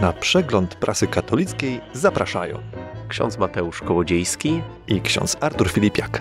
Na przegląd prasy katolickiej zapraszają ksiądz Mateusz Kołodziejski i ksiądz Artur Filipiak.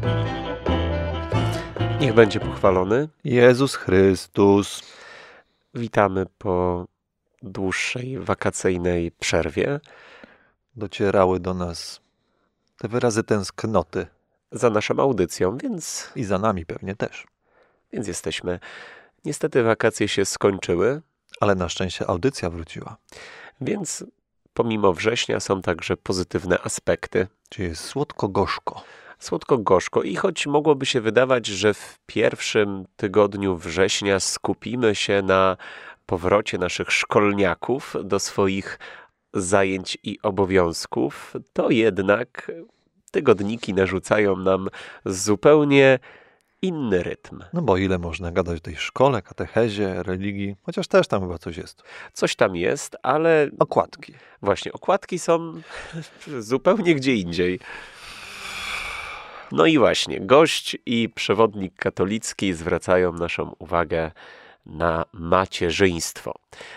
Niech będzie pochwalony Jezus Chrystus. Witamy po dłuższej wakacyjnej przerwie. Docierały do nas te wyrazy tęsknoty. Za naszą audycją, więc I za nami pewnie też. jesteśmy. Niestety wakacje się skończyły, Ale na szczęście audycja wróciła. więc pomimo września są także pozytywne aspekty. Czyli jest słodko-gorzko. Słodko-gorzko i choć mogłoby się wydawać, że w pierwszym tygodniu września skupimy się na powrocie naszych szkolniaków do swoich zajęć i obowiązków, to jednak tygodniki narzucają nam zupełnie inny rytm. No bo ile można gadać o tej szkole, katechezie, religii, chociaż też tam chyba coś jest. Coś tam jest, ale Okładki. właśnie okładki są zupełnie gdzie indziej. No i właśnie, gość i przewodnik katolicki zwracają naszą uwagę na macierzyństwo,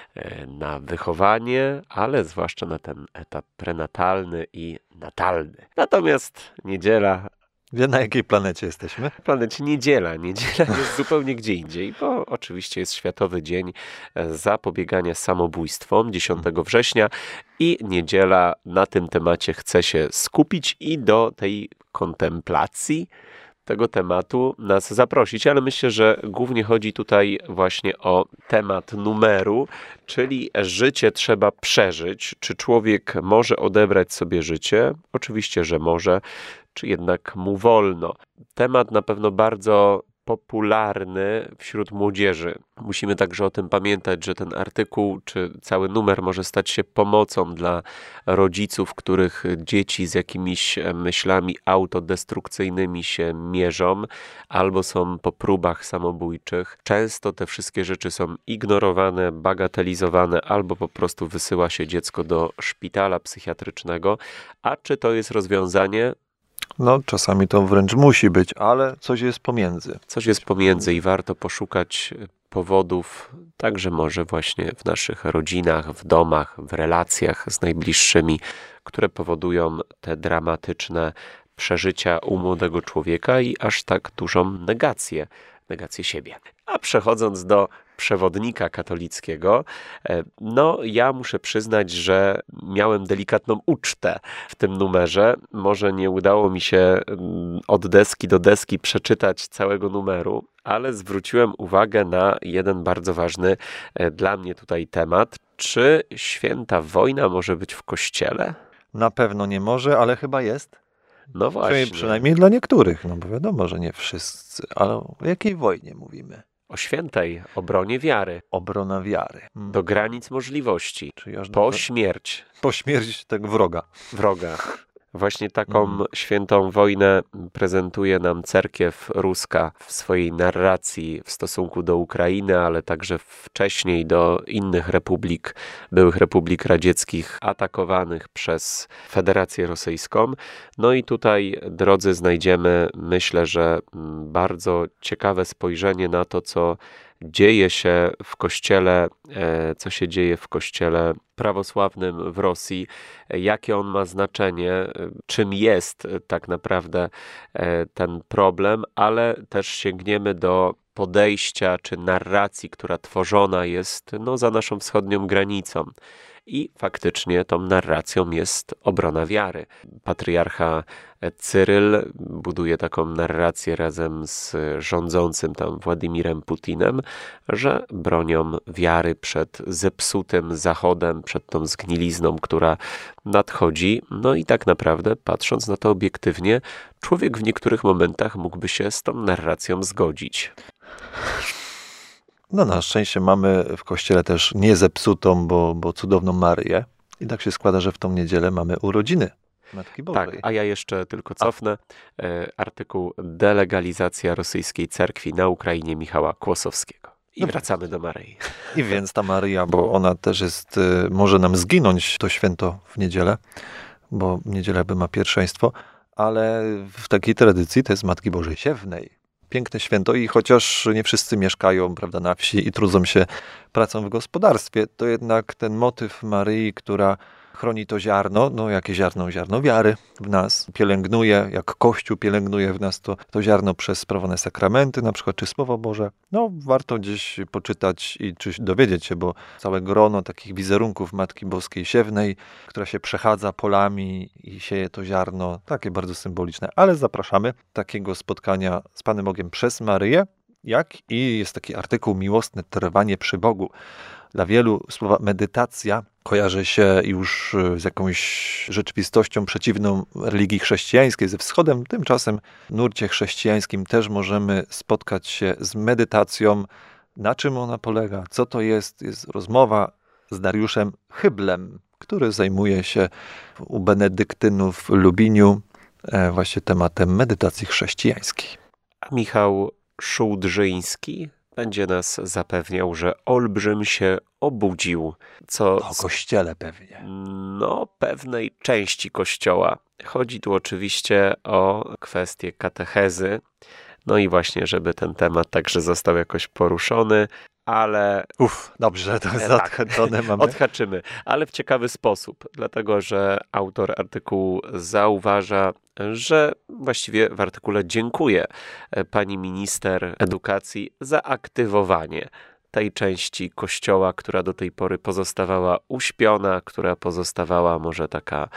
na wychowanie, ale zwłaszcza na ten etap prenatalny i natalny. Natomiast niedziela, Wie, na jakiej planecie jesteśmy? planecie niedziela jest zupełnie gdzie indziej, bo oczywiście jest Światowy Dzień Zapobiegania Samobójstwom 10 września i niedziela na tym temacie chce się skupić i do tej kontemplacji tego tematu nas zaprosić, ale myślę, że głównie chodzi tutaj właśnie o temat numeru, czyli życie trzeba przeżyć. Czy człowiek może odebrać sobie życie? Oczywiście, że może, czy jednak mu wolno. Temat na pewno bardzo popularny wśród młodzieży. Musimy także o tym pamiętać, że ten artykuł czy cały numer może stać się pomocą dla rodziców, których dzieci z jakimiś myślami autodestrukcyjnymi się mierzą albo są po próbach samobójczych. Często te wszystkie rzeczy są ignorowane, bagatelizowane albo po prostu wysyła się dziecko do szpitala psychiatrycznego. A czy to jest rozwiązanie? No czasami to wręcz musi być, ale coś jest pomiędzy. Coś jest pomiędzy i warto poszukać powodów, także może właśnie w naszych rodzinach, w domach, w relacjach z najbliższymi, które powodują te dramatyczne przeżycia u młodego człowieka i aż tak dużą negację siebie. A przechodząc do przewodnika katolickiego, no ja muszę przyznać, że miałem delikatną ucztę w tym numerze. Może nie udało mi się od deski do deski przeczytać całego numeru, ale zwróciłem uwagę na jeden bardzo ważny dla mnie tutaj temat. Czy święta wojna może być w Kościele? Na pewno nie może, ale chyba jest. No właśnie. Przynajmniej dla niektórych, no bo wiadomo, że nie wszyscy. Ale o jakiej wojnie mówimy? O świętej obronie wiary. Obrona wiary. Do granic możliwości. Czyli aż Po śmierć po śmierci tego wroga. Właśnie taką świętą wojnę prezentuje nam cerkiew ruska w swojej narracji w stosunku do Ukrainy, ale także wcześniej do innych republik, byłych republik radzieckich atakowanych przez Federację Rosyjską. No i tutaj, drodzy, znajdziemy, myślę, że bardzo ciekawe spojrzenie na to, co dzieje się w kościele, prawosławnym w Rosji, jakie on ma znaczenie, czym jest tak naprawdę ten problem, ale też sięgniemy do podejścia czy narracji, która tworzona jest za naszą wschodnią granicą. I faktycznie tą narracją jest obrona wiary. Patriarcha Cyryl buduje taką narrację razem z rządzącym tam Władimirem Putinem, że bronią wiary przed zepsutym Zachodem, przed tą zgnilizną, która nadchodzi. No i tak naprawdę, patrząc na to obiektywnie, człowiek w niektórych momentach mógłby się z tą narracją zgodzić. No na szczęście mamy w kościele też niezepsutą, bo cudowną Maryję. I tak się składa, że w tą niedzielę mamy urodziny Matki Bożej. Tak, a ja jeszcze tylko cofnę artykuł Delegalizacja rosyjskiej cerkwi na Ukrainie Michała Kłosowskiego. I wracamy do Maryi. I więc ta Maryja, bo ona też jest, może nam zginąć to święto w niedzielę, bo niedziela ma pierwszeństwo, ale w takiej tradycji to jest Matki Bożej Siewnej. piękne święto i chociaż nie wszyscy mieszkają, prawda, na wsi i trudzą się pracą w gospodarstwie, to jednak ten motyw Maryi, która chroni to ziarno, no jakie ziarno? Ziarno wiary w nas, pielęgnuje, jak Kościół pielęgnuje w nas to ziarno przez sprawowane sakramenty, na przykład, czy Słowo Boże. No warto gdzieś poczytać i czy dowiedzieć się, bo całe grono takich wizerunków Matki Boskiej Siewnej, która się przechadza polami i sieje to ziarno, takie bardzo symboliczne. Ale zapraszamy takiego spotkania z Panem Bogiem przez Maryję, jak i jest taki artykuł Miłosne trwanie przy Bogu. Dla wielu słowa medytacja kojarzy się już z jakąś rzeczywistością przeciwną religii chrześcijańskiej, ze wschodem. Tymczasem w nurcie chrześcijańskim też możemy spotkać się z medytacją. Na czym ona polega? Co to jest? Jest rozmowa z Dariuszem Hyblem, który zajmuje się u benedyktynów w Lubiniu właśnie tematem medytacji chrześcijańskiej. A Michał Szułdrzyński będzie nas zapewniał, że olbrzym się obudził. O kościele pewnie. No, pewnej części kościoła. Chodzi tu oczywiście o kwestię katechezy. No i właśnie, żeby ten temat także został jakoś poruszony, ale... Dobrze, to zahaczone mamy. Odhaczymy, ale w ciekawy sposób, dlatego że autor artykułu zauważa, że właściwie w artykule dziękuję pani minister edukacji za aktywowanie tej części kościoła, która do tej pory pozostawała uśpiona, która pozostawała może taka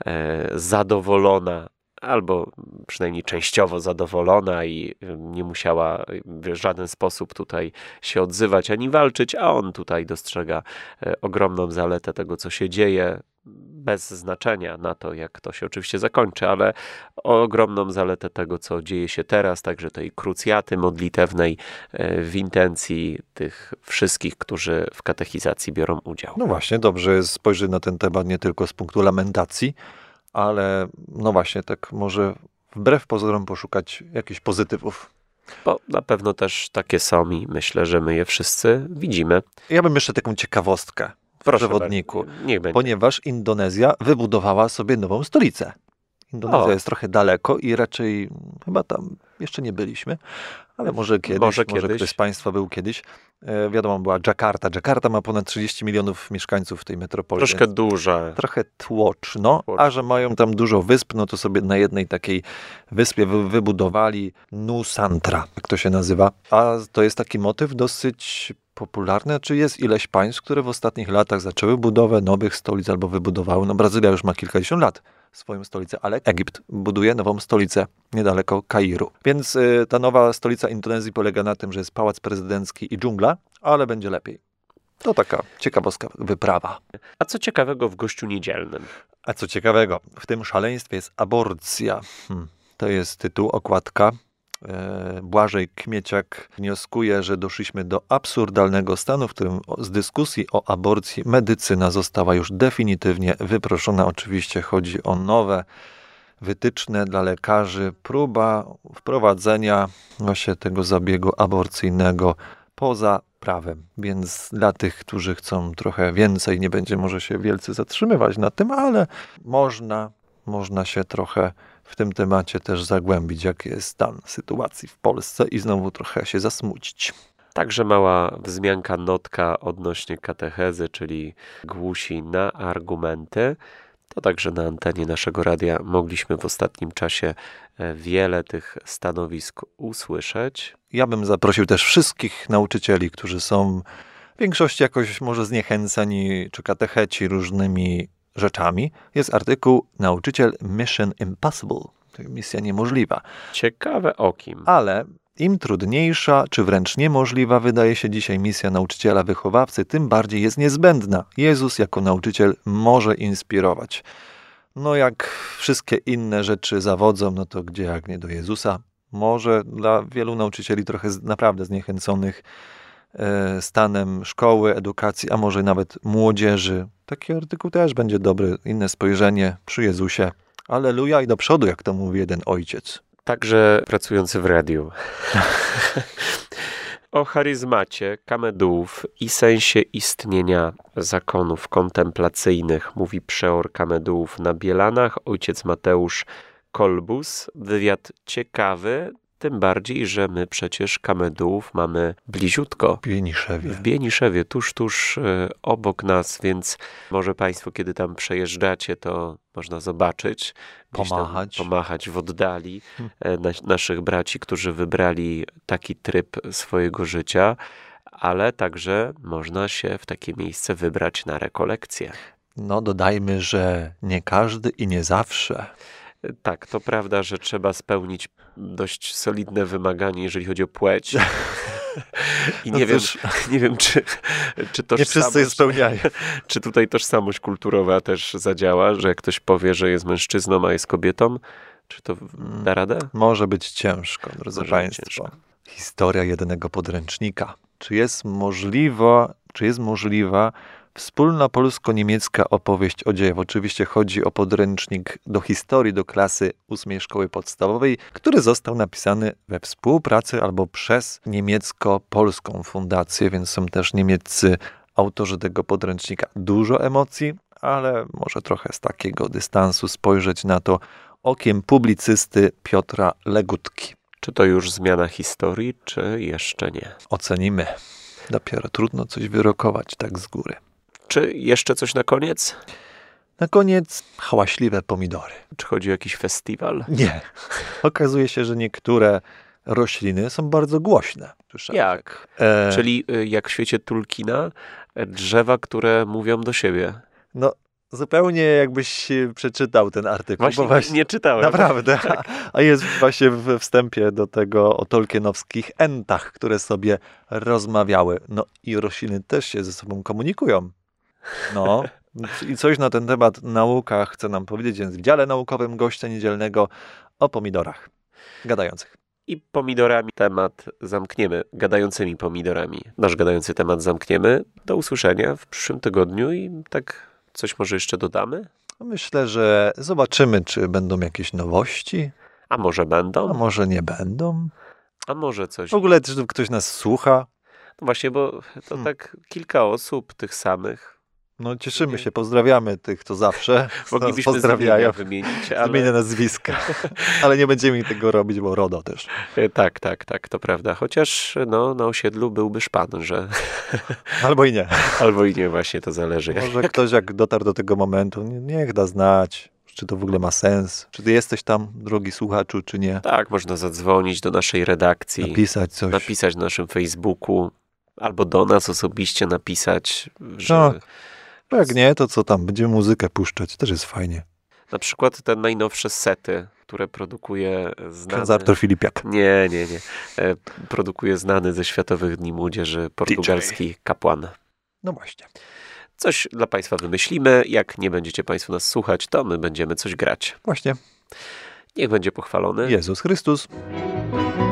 zadowolona, albo przynajmniej częściowo zadowolona i nie musiała w żaden sposób tutaj się odzywać ani walczyć, a on tutaj dostrzega ogromną zaletę tego, co się dzieje, bez znaczenia na to, jak to się oczywiście zakończy, ale ogromną zaletę tego, co dzieje się teraz, także tej krucjaty modlitewnej w intencji tych wszystkich, którzy w katechizacji biorą udział. No właśnie, dobrze jest spojrzeć na ten temat nie tylko z punktu lamentacji, ale no właśnie, tak może wbrew pozorom poszukać jakichś pozytywów. Bo na pewno też takie są i myślę, że my je wszyscy widzimy. Ja bym jeszcze taką ciekawostkę w przewodniku, niech będzie. Ponieważ Indonezja wybudowała sobie nową stolicę. Indonezja jest trochę daleko i raczej chyba tam jeszcze nie byliśmy, ale może kiedyś, może ktoś z Państwa był kiedyś. Wiadomo, była Dżakarta. Dżakarta ma ponad 30 milionów mieszkańców w tej metropolii. Troszkę duża. Trochę tłoczno, a że mają tam dużo wysp, no to sobie na jednej takiej wyspie wybudowali Nusantra, jak to się nazywa. A to jest taki motyw dosyć popularny, czy jest ileś państw, które w ostatnich latach zaczęły budowę nowych stolic albo wybudowały. No Brazylia już ma kilkadziesiąt lat swoją stolicę, ale Egipt buduje nową stolicę niedaleko Kairu. Więc ta nowa stolica Indonezji polega na tym, że jest pałac prezydencki i dżungla, ale będzie lepiej. To taka ciekawostka, wyprawa. A co ciekawego w gościu niedzielnym? A co ciekawego, w tym szaleństwie jest aborcja. To jest tytuł, okładka. Błażej Kmieciak wnioskuje, że doszliśmy do absurdalnego stanu, w którym z dyskusji o aborcji medycyna została już definitywnie wyproszona. Oczywiście chodzi o nowe wytyczne dla lekarzy, próba wprowadzenia właśnie tego zabiegu aborcyjnego poza prawem. Więc dla tych, którzy chcą trochę więcej, nie będzie może się wielce zatrzymywać na tym, ale można się trochę w tym temacie też zagłębić, jaki jest stan sytuacji w Polsce i znowu trochę się zasmucić. Także mała wzmianka, notka odnośnie katechezy, czyli głusi na argumenty. To także na antenie naszego radia mogliśmy w ostatnim czasie wiele tych stanowisk usłyszeć. Ja bym zaprosił też wszystkich nauczycieli, którzy są w większości jakoś może zniechęceni, czy katecheci różnymi rzeczami. Jest artykuł Nauczyciel Mission Impossible, misja niemożliwa. Ciekawe o kim. Ale im trudniejsza, czy wręcz niemożliwa wydaje się dzisiaj misja nauczyciela wychowawcy, tym bardziej jest niezbędna. Jezus jako nauczyciel może inspirować. No jak wszystkie inne rzeczy zawodzą, no to gdzie jak nie do Jezusa. Może dla wielu nauczycieli trochę naprawdę zniechęconych stanem szkoły, edukacji, a może nawet młodzieży. Taki artykuł też będzie dobry. Inne spojrzenie przy Jezusie. Alleluja i do przodu, jak to mówi jeden ojciec. Także pracujący w radiu. O charyzmacie Kamedułów i sensie istnienia zakonów kontemplacyjnych mówi przeor Kamedułów na Bielanach, ojciec Mateusz Kolbus. Wywiad ciekawy, Tym bardziej, że my przecież Kamedułów mamy bliziutko. W Bieniszewie, tuż obok nas, więc może Państwo, kiedy tam przejeżdżacie, to można zobaczyć, pomachać w oddali naszych braci, którzy wybrali taki tryb swojego życia, ale także można się w takie miejsce wybrać na rekolekcję. No dodajmy, że nie każdy i nie zawsze. Tak, to prawda, że trzeba spełnić dość solidne wymaganie, jeżeli chodzi o płeć. I nie wiem, czy tożsamość, nie wszyscy je spełniają. Czy tutaj tożsamość kulturowa też zadziała, że jak ktoś powie, że jest mężczyzną, a jest kobietą, czy to da radę? Może być ciężko, drodzy Państwo. Historia jedynego podręcznika. Czy jest możliwa wspólna polsko-niemiecka opowieść o dziejach? Oczywiście chodzi o podręcznik do historii do klasy 8 szkoły podstawowej, który został napisany we współpracy albo przez niemiecko-polską fundację, więc są też niemieccy autorzy tego podręcznika. Dużo emocji, ale może trochę z takiego dystansu spojrzeć na to okiem publicysty Piotra Legutki. Czy to już zmiana historii, czy jeszcze nie? Ocenimy. Dopiero trudno coś wyrokować tak z góry. Czy jeszcze coś na koniec? Na koniec hałaśliwe pomidory. Czy chodzi o jakiś festiwal? Nie. Okazuje się, że niektóre rośliny są bardzo głośne. Jak? Czyli jak w świecie Tolkiena, drzewa, które mówią do siebie. No, zupełnie jakbyś przeczytał ten artykuł. Właśnie nie czytałem. Naprawdę. Tak. A jest właśnie we wstępie do tego o tolkienowskich entach, które sobie rozmawiały. No i rośliny też się ze sobą komunikują. No. I coś na ten temat nauka chce nam powiedzieć, więc w dziale naukowym gościa niedzielnego o pomidorach gadających. I pomidorami temat zamkniemy, gadającymi pomidorami. Nasz gadający temat zamkniemy. Do usłyszenia w przyszłym tygodniu i tak coś może jeszcze dodamy? Myślę, że zobaczymy, czy będą jakieś nowości. A może będą? A może nie będą. A może coś... W ogóle też ktoś nas słucha. No właśnie, bo to tak kilka osób, tych samych. No cieszymy się, pozdrawiamy tych, co zawsze moglibyśmy pozdrawiają. Wymienić, ale... Zmienię nazwiska, ale nie będziemy tego robić, bo RODO też. Tak, to prawda. Chociaż na osiedlu byłby szpan, że... Albo i nie. Albo i nie, właśnie, to zależy. Może ktoś jak dotarł do tego momentu, niech da znać, czy to w ogóle ma sens. Czy ty jesteś tam, drogi słuchaczu, czy nie. Tak, można zadzwonić do naszej redakcji. Napisać coś. Napisać na naszym Facebooku. Albo do nas osobiście napisać, że... No. Jak nie, to co tam? Będziemy muzykę puszczać. Też jest fajnie. Na przykład te najnowsze sety, które produkuje znany... Ksiądz Artur Filipiak. Nie. Produkuje znany ze Światowych Dni Młodzieży portugalski kapłan. No właśnie. Coś dla Państwa wymyślimy. Jak nie będziecie Państwo nas słuchać, to my będziemy coś grać. Właśnie. Niech będzie pochwalony Jezus Chrystus.